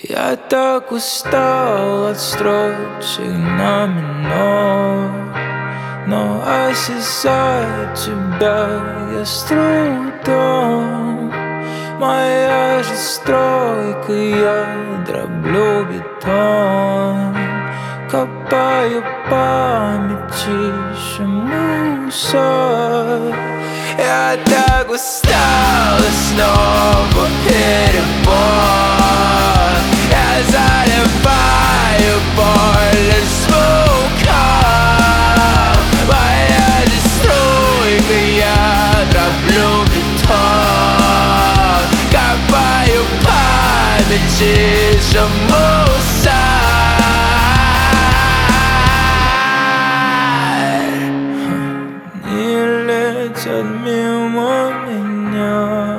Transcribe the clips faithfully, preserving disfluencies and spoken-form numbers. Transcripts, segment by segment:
Я так устал от строчек на минор, но осязаю тебя я с трудом. Моя же стройка, я дроблю бетон, копаю памяти еще мусор. Я так устал и снова перебор. Я заливаю поле звуком. Моя же струйка, я дроблю бетон, копаю памяти еще мусор. Летят мимо меня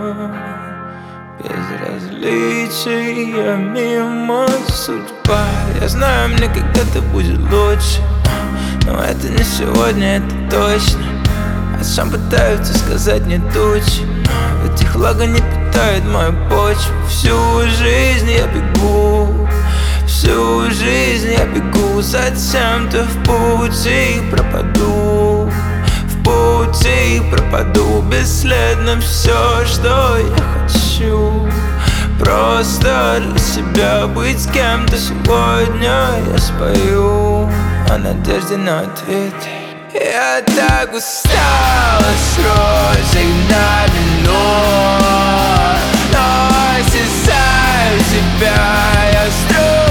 безразличия, мимо судьба. Я знаю, мне когда-то будет лучше, но это не сегодня, это точно. О чем пытаются сказать мне тучи, в этих лагах не питает мою почву. Всю жизнь я бегу, всю жизнь я бегу, затем-то в пути пропаду. Пути пропаду бесследно. Все, что я хочу, просто для себя быть с кем-то. Сегодня я спою о надежде на ответ. Я так устал от строчек на минор, но осязаю тебя я с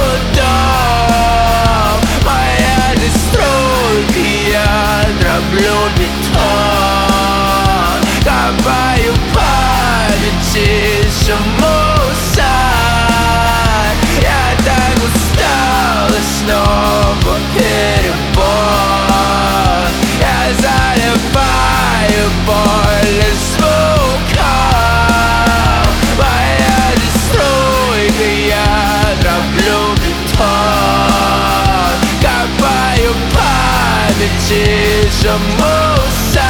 трудом. Моя же стройка, я дроблю бетон, копаю памяти еще мусор. Я так устал и снова перебор. Я заливаю поле звуком. Моя же струйка, я дроблю бетон, копаю памяти еще мусор.